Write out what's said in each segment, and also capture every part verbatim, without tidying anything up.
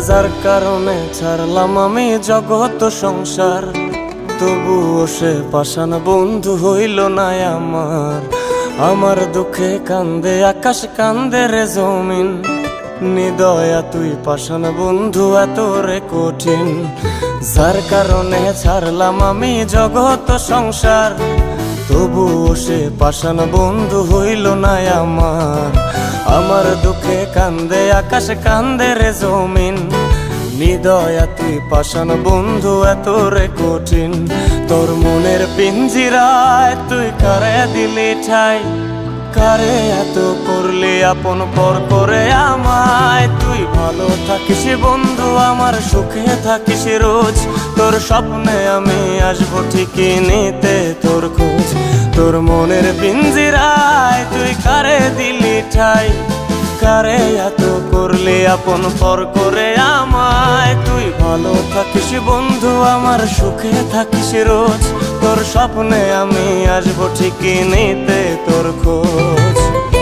যার কারণে ছাড়লাম আমি জগৎ সংসার, তবুও সে পাষাণ বন্ধু হইল না আমার। আমার দুঃখে কান্দে আকাশ, কান্দে রে জমিন, নিদয়া তুই পাষাণ বন্ধু এত রে কঠিন। যার কারণে ছাড়লাম আমি জগৎ সংসার, তবুও সে পাষাণ বন্ধু হইল না আমার। আমার দুঃখে কান্দে আকাশ, কান্দে রে জমিন, নিদয়া তুই পাষাণ বন্ধু এত রে কঠিন। তোর মনের পিঞ্জিরায় তুই কারে দিলি ঠাই, কারে এত করলি আপন পর করে আমায়। তুই ভালো থাকিস বন্ধু আমার, সুখে থাকিস রোজ, তোর স্বপ্নে আমি আসবো ঠিকই নিতে তোর খোঁজ। তোর মনের পিঞ্জিরায় তুই কারে দিলি ঠাই, কারে এত করলি আপন পর করে আমায়। তুই ভালো থাকিস বন্ধু আমার, সুখে থাকিস রোজ, তোর স্বপ্নে আমি আসবো ঠিকই নিতে তোর খোঁজ।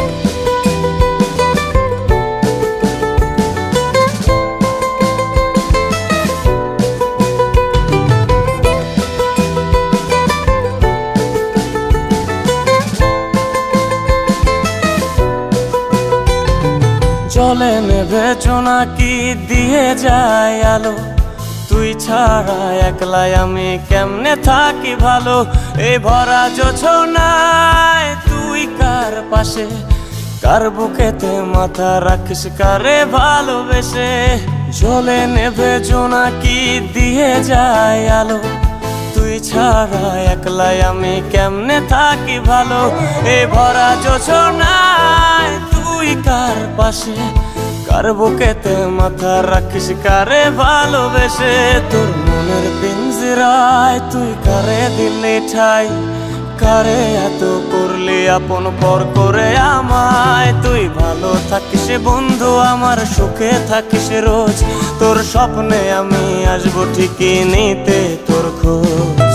জলে নেভে জোনাকি দিয়ে যায় আলো, তুই ছাড়া একলাই আমি কেমনে থাকি ভালো। এই ভরা জোছনায় তুই কার পাশে, কার বুকেতে মাথা রাখিস কারে ভালোবেসে। জলে নেভে জোনাকি দিয়ে যায় আলো, তুই ছাড়া একলাই আমি কেমনে থাকি ভালো। এই ভরা জোছনায় তুই কার পাশে, কার বুকেতে মাথা রাখিস কারে ভালোবেসে। তোর মনের পিঞ্জিরায় তুই কারে দিলি ঠাই, কারে এত করলি আপন পর করে আমায়। তুই ভালো থাকিস বন্ধু আমার, সুখে থাকিস রোজ, তোর স্বপ্নে আমি আসবো ঠিকই নিতে তোর খোঁজ।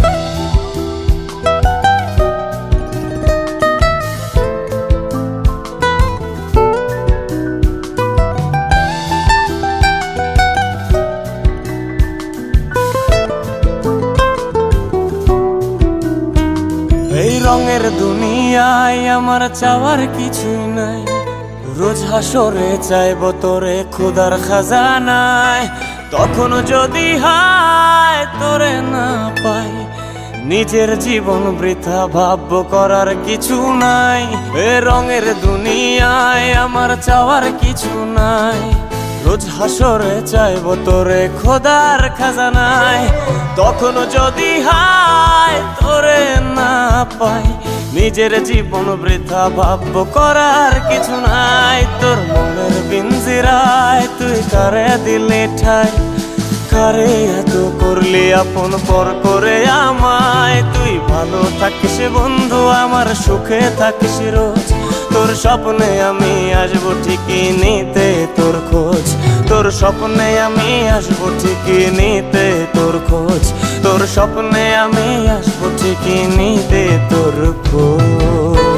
এই রঙের দুনিয়ায় আমার চাওয়ার কিছুই নাই, রোজ হাসরে চাইব তোরে খোদার খাজানায়। তখন যদি হায় তোরে না পাই, নিজের জীবন বৃথা ভাববো করার কিছু নাই। এ রঙের দুনিয়ায় আমার চাওয়ার কিছু নাই, রোজ হাসরে চাইব তোরে খোদার খাজানায়। তখন যদি হায় তোরে না পাই, নিজের জীবন বৃথা ভাববো করার কিছু নাই। তোর মনের পিঞ্জিরায় তুই কারে দিলি ঠাই, কারে এত করলি আপন পর করে আমায়। তুই ভালো থাকিস বন্ধু আমার, সুখে থাকিস রোজ, তোর স্বপ্নে আমি আসবো ঠিকই নিতে তোর খোঁজ। তোর স্বপ্নে আমি আসবো ঠিকই নিতে তোর খোঁজ, তোর স্বপ্নে আমি আসবো ঠিকই নিতে তোর খোঁজ।